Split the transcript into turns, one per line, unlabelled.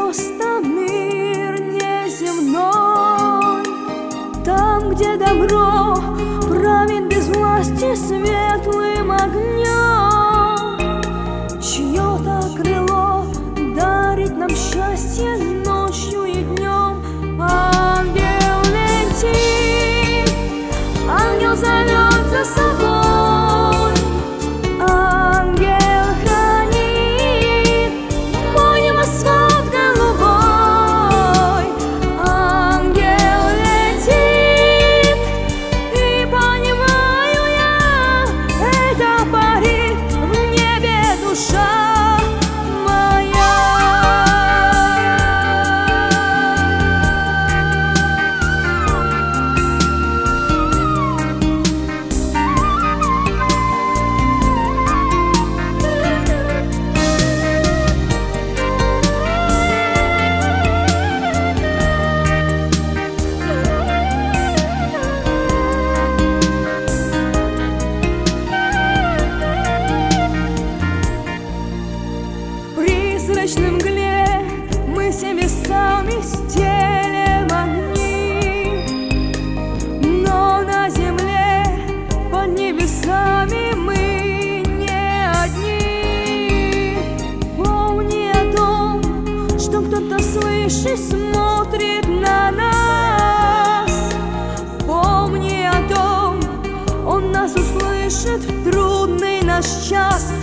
просто мир неземной, там, где добро правит без власти светлым огнем. Чье-то крыло дарит нам счастье ночью и днем. Ангел летит, ангел зовет за собой, ангел хранит мой небосвод голубой. Ангел летит, и понимаю я, это парит в небе душа моя. В призрачной мгле мы себе сами стелем огни, но на земле под небесами мы не одни. Помни о том, что кто-то слышит, смотрит на нас. Помни о том, он нас услышит в трудный наш час.